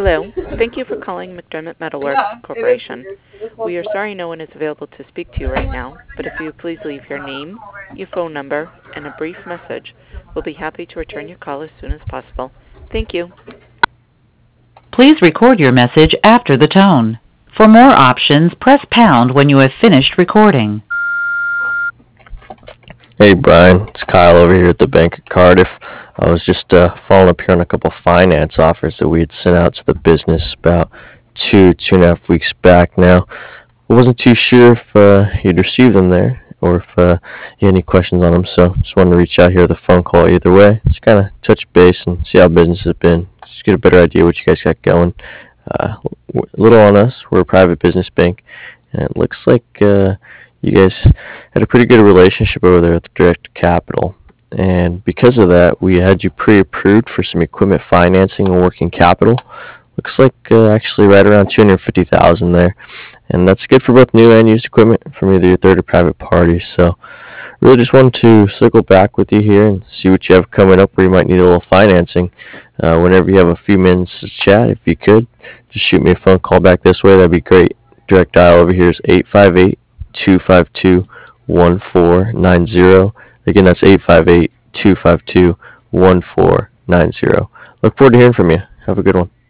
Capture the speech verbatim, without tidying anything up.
Hello. Thank you for calling McDermott Metalworks Corporation. We are sorry no one is available to speak to you right now, but if you would please leave your name, your phone number, and a brief message, we'll be happy to return your call as soon as possible. Thank you. Please record your message after the tone. For more options, press pound when you have finished recording. Hey Brian, it's Kyle over here at the Bank of Cardiff. I was just uh, following up here on a couple finance offers that we had sent out to the business about two, two and a half weeks back now. I wasn't too sure if uh, you'd received them there or if uh, you had any questions on them, so just wanted to reach out here with a phone call either way. Just kind of touch base and see how business has been. Just get a better idea what you guys got going. Uh, a little on us, we're a private business bank, and it looks like uh, you guys had a pretty good relationship over there with Direct Capital. And because of that, we had you pre-approved for some equipment financing and working capital. Looks like uh, actually right around two hundred fifty thousand dollars there. And that's good for both new and used equipment from either your third or private parties. So really just wanted to circle back with you here and see what you have coming up where you might need a little financing. Uh, whenever you have a few minutes to chat, if you could, just shoot me a phone call back this way. That'd be great. Direct dial over here is eight five eight, two five two, one four nine zero. Again, that's eight five eight, two five two, one four nine zero. Look forward to hearing from you. Have a good one.